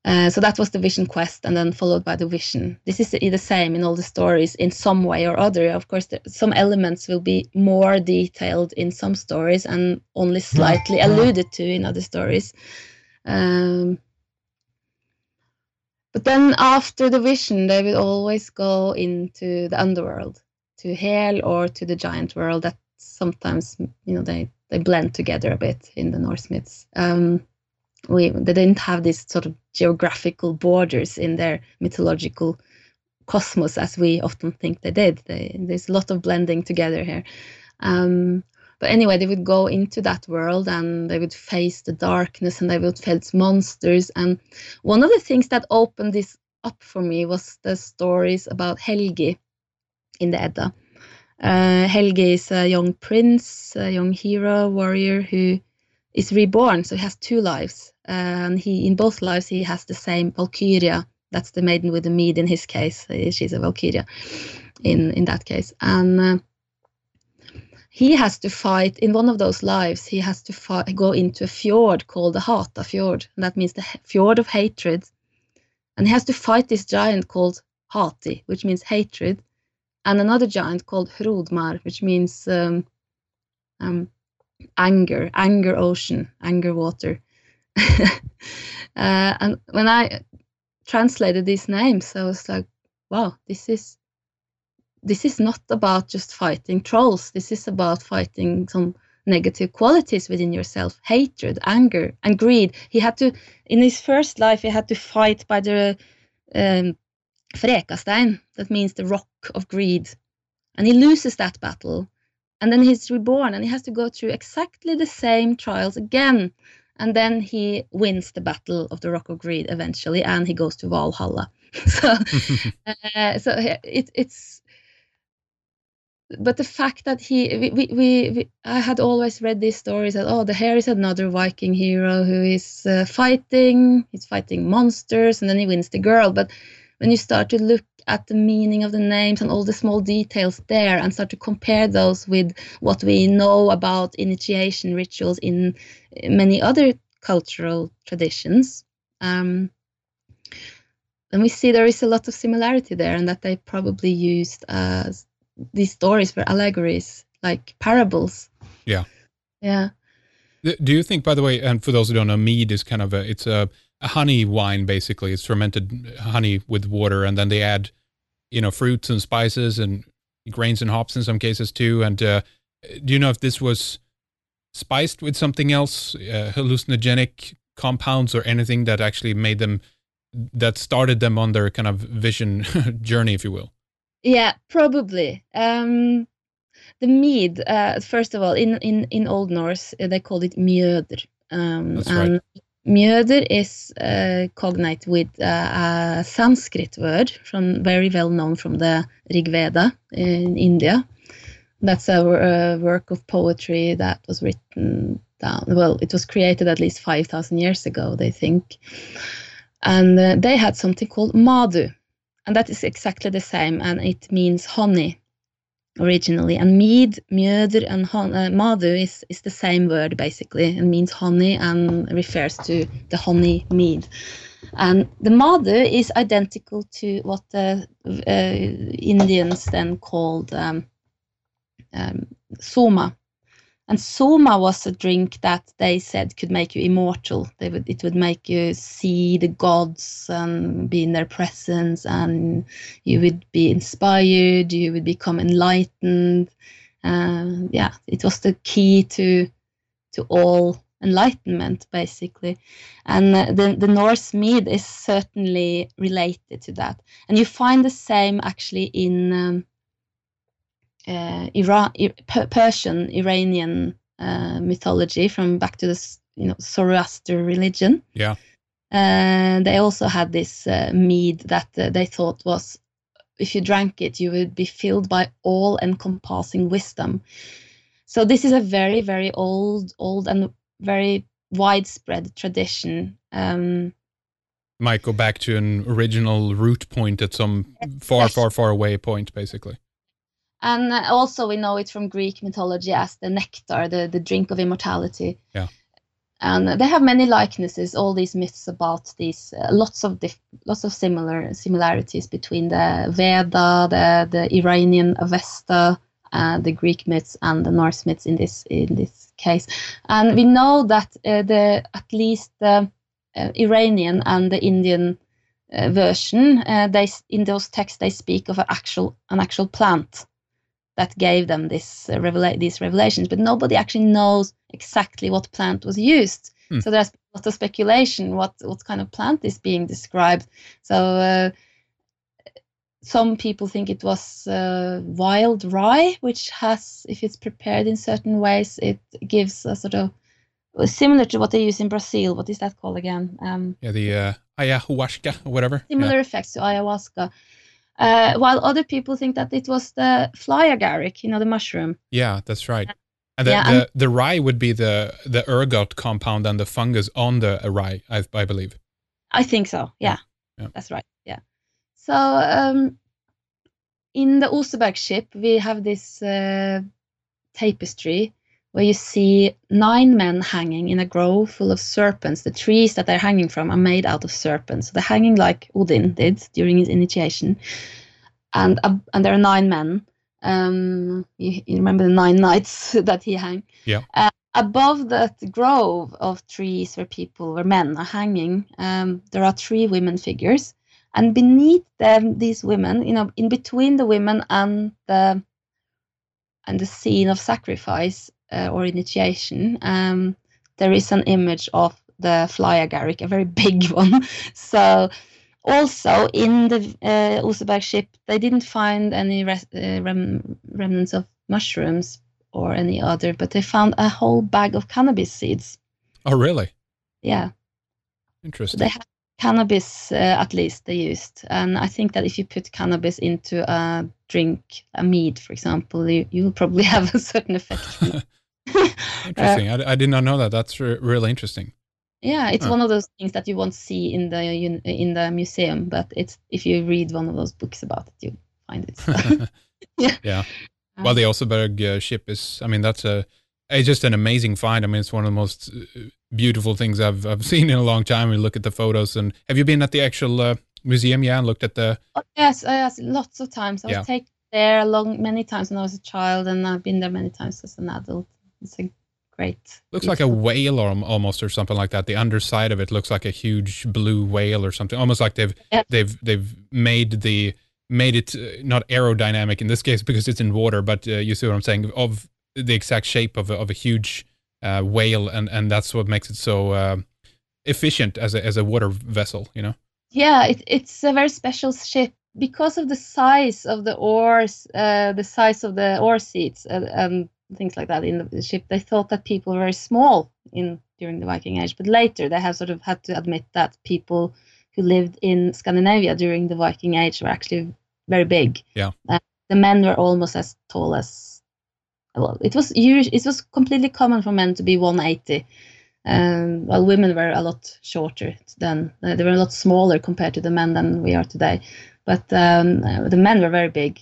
So that was the vision quest, and then followed by the vision. This is the same in all the stories in some way or other. Of course, some elements will be more detailed in some stories and only slightly alluded to in other stories. But then after the vision, they will always go into the underworld, to Hel or to the giant world. That sometimes, they blend together a bit in the Norse myths. They didn't have these sort of geographical borders in their mythological cosmos as we often think they did. There's a lot of blending together here. But anyway, they would go into that world and they would face the darkness and they would face monsters. And one of the things that opened this up for me was the stories about Helgi in the Edda. Helgi is a young prince, a young hero, warrior who is reborn. So he has two lives. And in both lives, he has the same Valkyria. That's the maiden with the mead in his case. She's a Valkyria in that case. And he has to fight, in one of those lives, he has to go into a fjord called the Hata Fjord. And that means the fjord of hatred. And he has to fight this giant called Hati, which means hatred, and another giant called Hrodmar, which means anger ocean, anger water. And when I translated these names, I was like, wow, this is not about just fighting trolls. This is about fighting some negative qualities within yourself: hatred, anger, and greed. He had to, in his first life, he had to fight by the Frekastein. That means the rock of greed. And he loses that battle. And then he's reborn and he has to go through exactly the same trials again. And then he wins the battle of the rock of greed eventually, and he goes to Valhalla. So it's. But the fact that I had always read these stories that here is another Viking hero who is fighting. He's fighting monsters, and then he wins the girl. But when you start to look at the meaning of the names and all the small details there, and start to compare those with what we know about initiation rituals in many other cultural traditions, then we see there is a lot of similarity there, and that they probably used these stories were allegories, like parables. Yeah. Yeah. Do you think, by the way, and for those who don't know, mead is kind of it's a honey wine, basically. It's fermented honey with water, and then they add, fruits and spices and grains and hops in some cases too. And do you know if this was spiced with something else, hallucinogenic compounds or anything that actually that started them on their kind of vision journey, if you will? Yeah, probably. The mead, first of all, in Old Norse, they called it mjöður. That's right. And mjöður is cognate with a Sanskrit word very well known from the Rig Veda in India. That's a work of poetry that was written down. Well, it was created at least 5,000 years ago, they think. And they had something called madu. And that is exactly the same, and it means honey originally. And mead, mjöður, and madu is the same word basically, and means honey and refers to the honey mead. And the madu is identical to what the Indians then called soma. And soma was a drink that they said could make you immortal. It would make you see the gods and be in their presence, and you would be inspired, you would become enlightened. It was the key to all enlightenment, basically. And the Norse mead is certainly related to that. And you find the same actually in Persian, Iranian mythology from back to the Zoroaster religion. Yeah. They also had this mead that they thought was, if you drank it, you would be filled by all-encompassing wisdom. So this is a very, very old and very widespread tradition. Might go back to an original root point at some far away point, basically. And also we know it from Greek mythology as the nectar, the drink of immortality. Yeah. And they have many likenesses. All these myths about these lots of similarities between the Veda, the Iranian Avesta, the Greek myths, and the Norse myths in this case. And we know that at least the Iranian and the Indian version, in those texts they speak of an actual plant that gave them these revelations, but nobody actually knows exactly what plant was used. So there's a lot of speculation what kind of plant is being described. So some people think it was wild rye, which has, if it's prepared in certain ways, it gives a sort of similar to what they use in Brazil. What is that called again? The ayahuasca or whatever. Similar effects to ayahuasca. While other people think that it was the fly agaric, the mushroom. Yeah, that's right. And the rye would be the ergot compound and the fungus on the rye, I believe. I think so. Yeah. That's right. Yeah. So in the Oseberg ship, we have this tapestry where you see 9 men hanging in a grove full of serpents. The trees that they're hanging from are made out of serpents. So they're hanging like Odin did during his initiation. And there are 9 men. You remember the 9 nights that he hung? Yeah. Above that grove of trees where men are hanging, there are 3 women figures. And beneath them, these women, in between the women and the scene of sacrifice or initiation, there is an image of the fly agaric, a very big one. So also in the Oseberg ship, they didn't find any remnants of mushrooms or any other, but they found a whole bag of cannabis seeds. Oh, really? Yeah. Interesting. So they had cannabis, at least they used. And I think that if you put cannabis into a drink, a mead, for example, you will probably have a certain effect. Interesting. I did not know that. That's really interesting. Yeah, it's one of those things that you won't see in the museum, but if you read one of those books about it, you find it. Yeah. Well, the Oseberg ship is, it's just an amazing find. It's one of the most beautiful things I've seen in a long time. We look at the photos. And have you been at the actual museum? Yeah, and looked at the... Oh, yes, lots of times. I was taken there many times when I was a child, and I've been there many times as an adult. It's a great... Looks like a whale almost or something like that. The underside of it looks like a huge blue whale or something. Almost like they've made it not aerodynamic in this case because it's in water, but you see what I'm saying, of the exact shape of a huge whale, and that's what makes it so efficient as a water vessel, Yeah, it's a very special ship because of the size of the oars, the size of the oar seats, and things like that in the ship. They thought that people were very small during the Viking Age, but later they have sort of had to admit that people who lived in Scandinavia during the Viking Age were actually very big. Yeah, the men were almost as tall as. Well, it was completely common for men to be 180, while women were a lot shorter then. They were a lot smaller compared to the men than we are today. But the men were very big.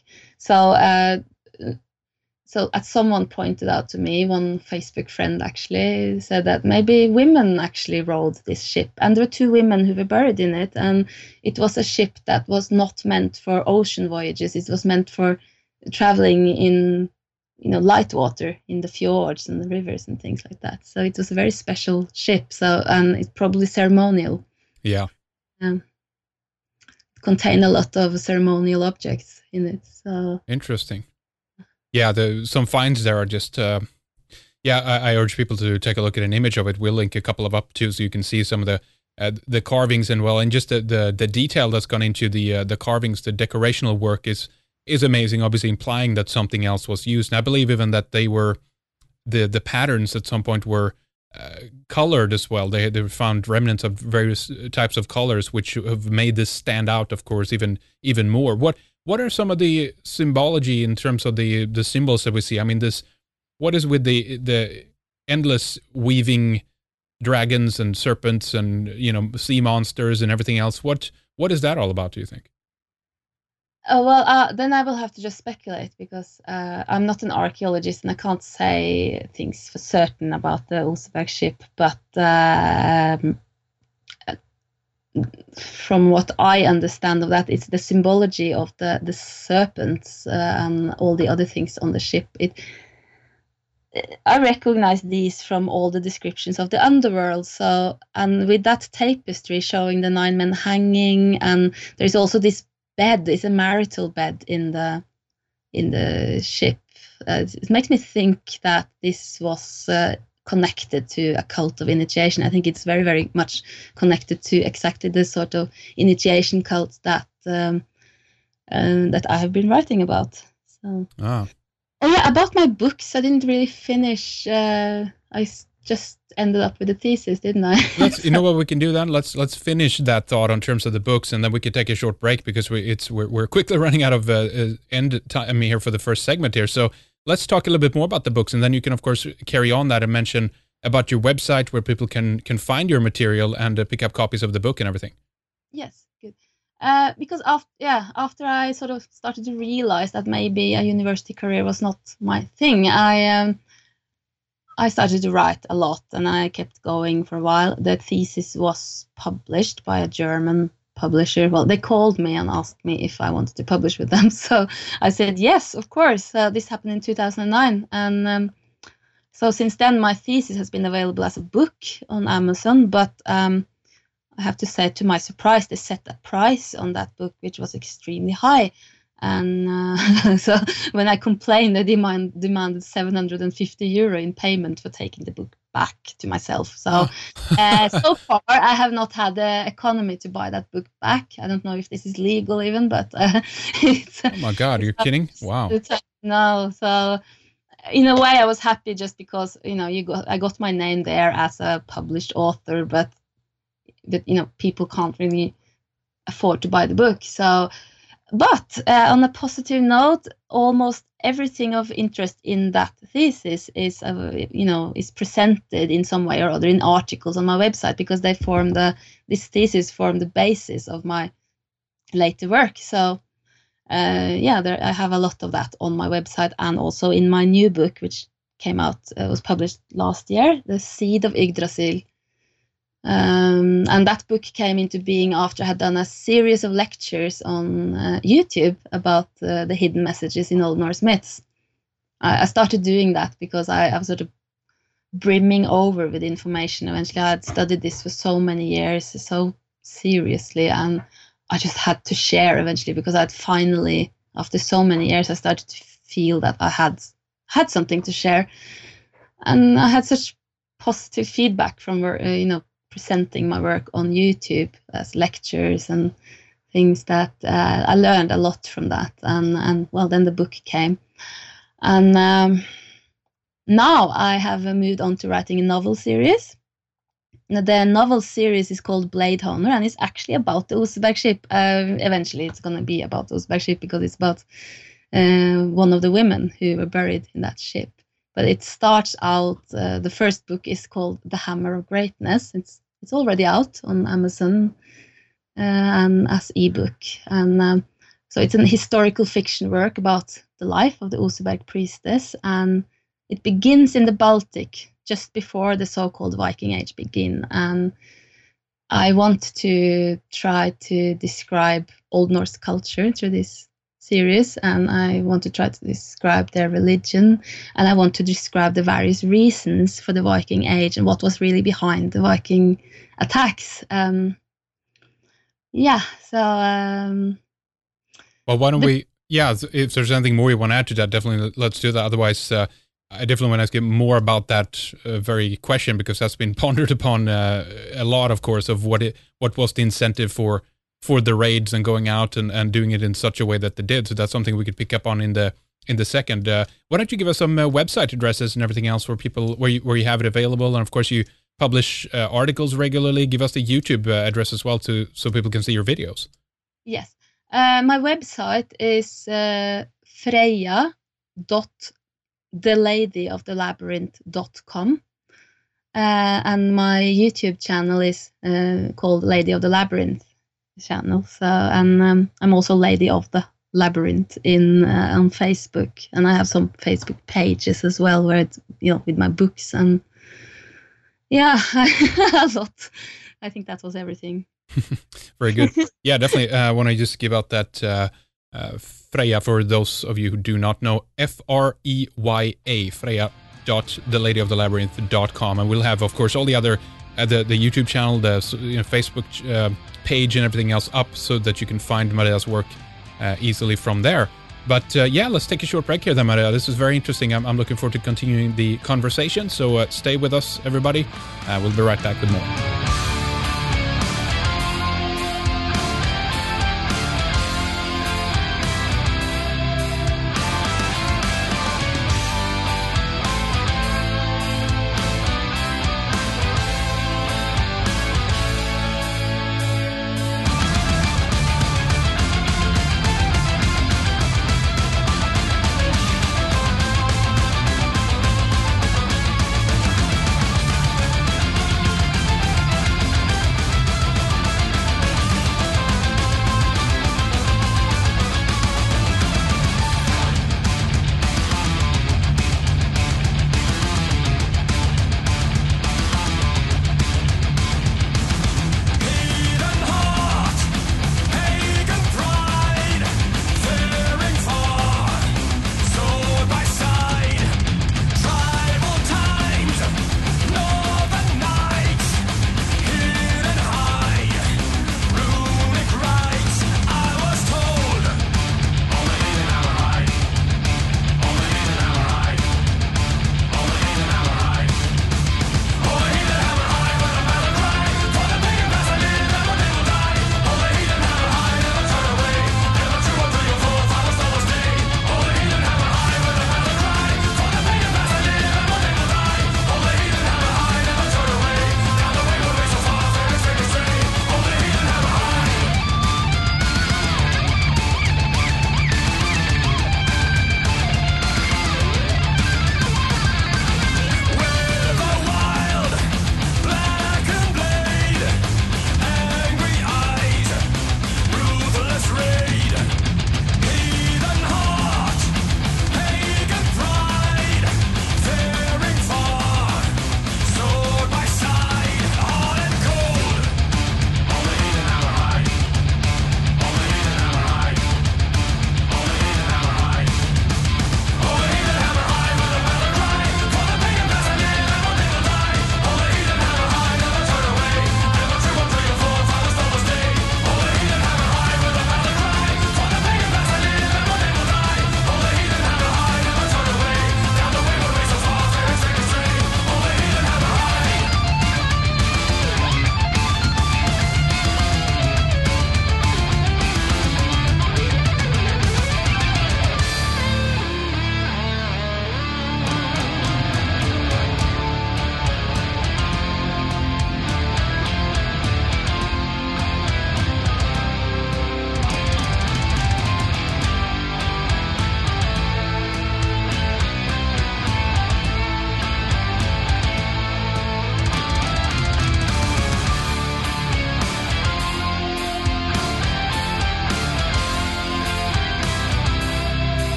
So as someone pointed out to me, one Facebook friend actually said that maybe women actually rowed this ship. And there were 2 women who were buried in it. And it was a ship that was not meant for ocean voyages. It was meant for traveling in light water in the fjords and the rivers and things like that. So it was a very special ship. And it's probably ceremonial. Yeah. It contained a lot of ceremonial objects in it. So interesting. Yeah, some finds there are just. I urge people to take a look at an image of it. We'll link a couple of up too, so you can see some of the carvings and just the detail that's gone into the carvings. The decorational work is amazing, obviously implying that something else was used. And I believe even that they were, the patterns at some point were colored as well. They found remnants of various types of colors, which have made this stand out, of course, even more. What are some of the symbology in terms of the symbols that we see? What is with the endless weaving dragons and serpents and sea monsters and everything else? What is that all about, do you think? Then I will have to just speculate because I'm not an archaeologist and I can't say things for certain about the Oseberg ship. But from what I understand of that, it's the symbology of the serpents and all the other things on the ship. I recognize these from all the descriptions of the underworld. So, and with that tapestry showing the 9 men hanging, and there's also this bed. It's a marital bed in the ship. It makes me think that this was connected to a cult of initiation. I think it's very, very much connected to exactly the sort of initiation cult that that I have been writing about. So. Oh yeah, about my books, I didn't really finish. Just ended up with a thesis, didn't I? You know what we can do then? Let's finish that thought on terms of the books, and then we can take a short break because we're quickly running out of end time here for the first segment here. So let's talk a little bit more about the books, and then you can of course carry on that and mention about your website where people can find your material and pick up copies of the book and everything. Yes, good. Because after I sort of started to realize that maybe a university career was not my thing, I started to write a lot, and I kept going for a while. The thesis was published by a German publisher. Well, they called me and asked me if I wanted to publish with them, so I said yes, of course. This happened in 2009, and so since then my thesis has been available as a book on Amazon, but I have to say, to my surprise, they set a price on that book which was extremely high. And so when I complained, they demanded €750 in payment for taking the book back to myself. So so far, I have not had the economy to buy that book back. I don't know if this is legal even, but it's... Oh my God, you're kidding? Wow. No, so in a way, I was happy just because, I got my name there as a published author, but people can't really afford to buy the book. So... But on a positive note, almost everything of interest in that thesis is presented in some way or other in articles on my website, because this thesis formed the basis of my later work. So I have a lot of that on my website, and also in my new book, which came out, was published last year, The Seed of Yggdrasil. And that book came into being after I had done a series of lectures on YouTube about the hidden messages in Old Norse myths. I started doing that because I was sort of brimming over with information. Eventually, I had studied this for so many years, so seriously, and I just had to share eventually, because I'd finally, after so many years, I started to feel that I had something to share. And I had such positive feedback from presenting my work on YouTube as lectures and things that I learned a lot from that. And well, then the book came. And now I have moved on to writing a novel series. The novel series is called Blade Honor, and it's actually about the Oseberg ship. Eventually, it's going to be about the Oseberg ship, because it's about one of the women who were buried in that ship. But it starts out, the first book is called The Hammer of Greatness. It's already out on Amazon and as ebook. And so it's an historical fiction work about the life of the Oseberg priestess. And it begins in the Baltic, just before the so-called Viking Age begin. And I want to try to describe Old Norse culture through this series, and I want to try to describe their religion, and I want to describe the various reasons for the Viking Age and what was really behind the Viking attacks. Well, why don't we? Yeah, if there's anything more you want to add to that, definitely let's do that. Otherwise, I definitely want to ask you more about that very question, because that's been pondered upon a lot, of course, of what was the incentive for the raids and going out and doing it in such a way that they did. So that's something we could pick up on in the second. Why don't you give us some website addresses and everything else where you have it available, and of course you publish articles regularly. Give us the YouTube address as well, so people can see your videos. Yes, my website is freya.theladyofthelabyrinth.com. And my YouTube channel is called Lady of the Labyrinth channel. So, and I'm also Lady of the Labyrinth in on Facebook, and I have some Facebook pages as well where it's, with my books, and yeah, a lot. I think that was everything. Very good. Yeah, definitely. I want to just give out that Freya, for those of you who do not know, Freya, Freya.theladyofthelabyrinth.com, and we'll have, of course, all the other the YouTube channel, the Facebook page, and everything else up so that you can find Maria's work easily from there. But yeah, let's take a short break here then, Maria. This is very interesting. I'm looking forward to continuing the conversation, so stay with us, everybody. We'll be right back with more.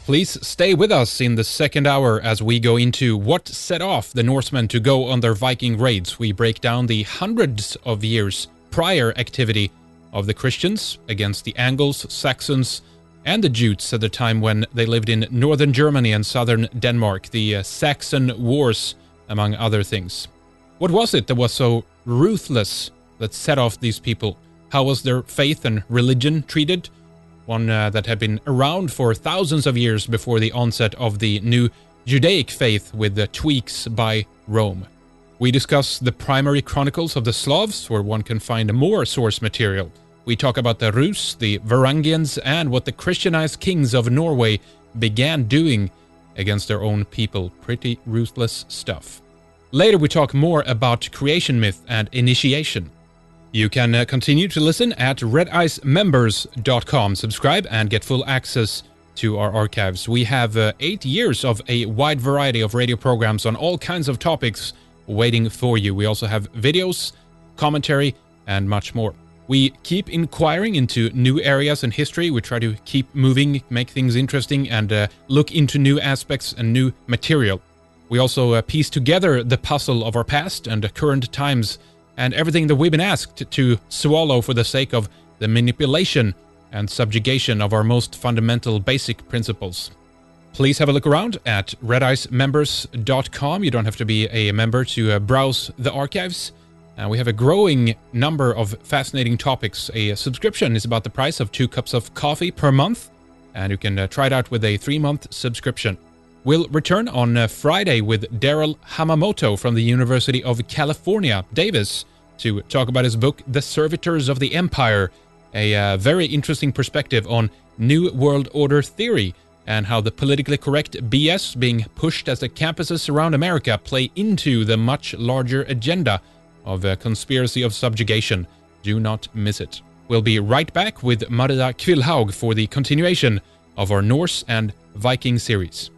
Please stay with us in the second hour as we go into what set off the Norsemen to go on their Viking raids. We break down the hundreds of years prior activity of the Christians against the Angles, Saxons, and the Jutes at the time when they lived in northern Germany and southern Denmark, the Saxon Wars, among other things. What was it that was so ruthless that set off these people? How was their faith and religion treated? One that had been around for thousands of years before the onset of the new Judaic faith with the tweaks by Rome. We discuss the primary chronicles of the Slavs, where one can find more source material. We talk about the Rus, the Varangians, and what the Christianized kings of Norway began doing against their own people. Pretty ruthless stuff. Later we talk more about creation myth and initiation. You can continue to listen at redicemembers.com. Subscribe and get full access to our archives. We have 8 years of a wide variety of radio programs on all kinds of topics waiting for you. We also have videos, commentary, and much more. We keep inquiring into new areas in history. We try to keep moving, make things interesting, and look into new aspects and new material. We also piece together the puzzle of our past and current times and everything that we've been asked to swallow for the sake of the manipulation and subjugation of our most fundamental basic principles. Please have a look around at redicemembers.com. You don't have to be a member to browse the archives. We have a growing number of fascinating topics. A subscription is about the price of 2 cups of coffee per month, and you can try it out with a 3-month subscription. We'll return on Friday with Daryl Hamamoto from the University of California, Davis, to talk about his book, The Servitors of the Empire, a very interesting perspective on New World Order theory and how the politically correct BS being pushed as the campuses around America play into the much larger agenda of a conspiracy of subjugation. Do not miss it. We'll be right back with Maria Kvillhaug for the continuation of our Norse and Viking series.